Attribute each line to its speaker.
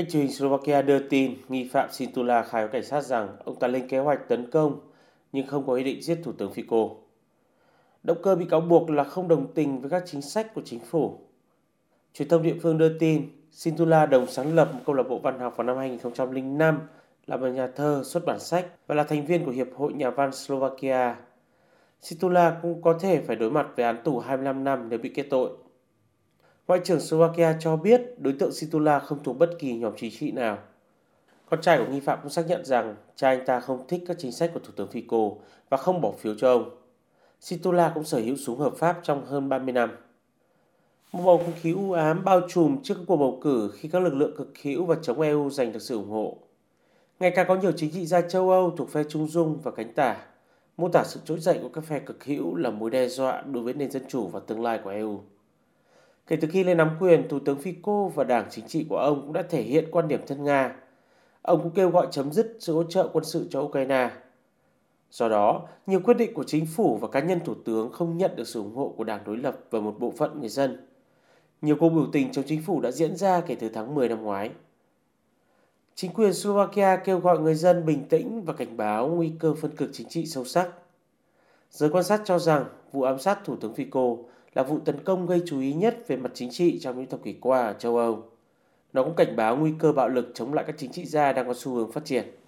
Speaker 1: Kênh truyền hình Slovakia đưa tin nghi phạm Sintula khai với cảnh sát rằng ông ta lên kế hoạch tấn công nhưng không có ý định giết Thủ tướng Fico. Động cơ bị cáo buộc là không đồng tình với các chính sách của chính phủ. Truyền thông địa phương đưa tin Sintula đồng sáng lập một câu lạc bộ văn học vào năm 2005, là một nhà thơ, xuất bản sách và là thành viên của Hiệp hội Nhà văn Slovakia. Sintula cũng có thể phải đối mặt với án tù 25 năm nếu bị kết tội. Ngoại trưởng Slovakia cho biết đối tượng Sintula không thuộc bất kỳ nhóm chính trị nào. Con trai của nghi phạm cũng xác nhận rằng cha anh ta không thích các chính sách của Thủ tướng Fico và không bỏ phiếu cho ông. Sintula cũng sở hữu súng hợp pháp trong hơn 30 năm. Một bầu không khí u ám bao trùm trước cuộc bầu cử khi các lực lượng cực hữu và chống EU giành được sự ủng hộ. Ngày càng có nhiều chính trị gia châu Âu thuộc phe trung dung và cánh tả, mô tả sự trỗi dậy của các phe cực hữu là mối đe dọa đối với nền dân chủ và tương lai của EU. Kể từ khi lên nắm quyền, Thủ tướng Fico và đảng chính trị của ông cũng đã thể hiện quan điểm thân Nga. Ông cũng kêu gọi chấm dứt sự hỗ trợ quân sự cho Ukraine. Do đó, nhiều quyết định của chính phủ và cá nhân thủ tướng không nhận được sự ủng hộ của đảng đối lập và một bộ phận người dân. Nhiều cuộc biểu tình chống chính phủ đã diễn ra kể từ tháng 10 năm ngoái. Chính quyền Slovakia kêu gọi người dân bình tĩnh và cảnh báo nguy cơ phân cực chính trị sâu sắc. Giới quan sát cho rằng vụ ám sát Thủ tướng Fico là vụ tấn công gây chú ý nhất về mặt chính trị trong những thập kỷ qua ở châu Âu. Nó cũng cảnh báo nguy cơ bạo lực chống lại các chính trị gia đang có xu hướng phát triển.